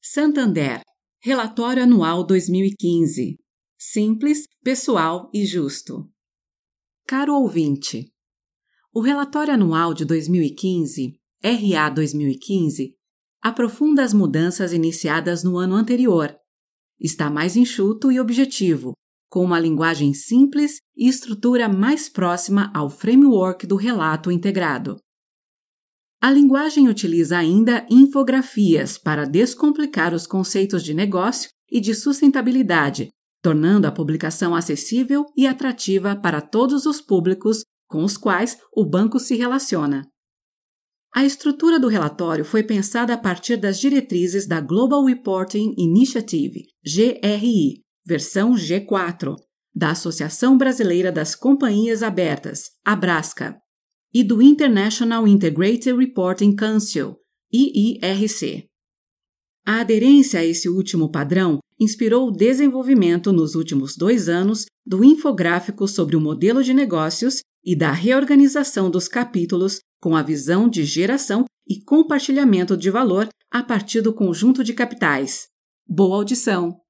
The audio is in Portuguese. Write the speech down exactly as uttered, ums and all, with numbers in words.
Santander, Relatório Anual dois mil e quinze. Simples, pessoal e justo. Caro ouvinte, o Relatório Anual de dois mil e quinze, R A dois mil e quinze, aprofunda as mudanças iniciadas no ano anterior. Está mais enxuto e objetivo, com uma linguagem simples e estrutura mais próxima ao framework do relato integrado. A linguagem utiliza ainda infografias para descomplicar os conceitos de negócio e de sustentabilidade, tornando a publicação acessível e atrativa para todos os públicos com os quais o banco se relaciona. A estrutura do relatório foi pensada a partir das diretrizes da Global Reporting Initiative, G R I, versão G quatro, da Associação Brasileira das Companhias Abertas, Abrasca, e do International Integrated Reporting Council, I I R C. A aderência a esse último padrão inspirou o desenvolvimento nos últimos dois anos do infográfico sobre o modelo de negócios e da reorganização dos capítulos com a visão de geração e compartilhamento de valor a partir do conjunto de capitais. Boa audição!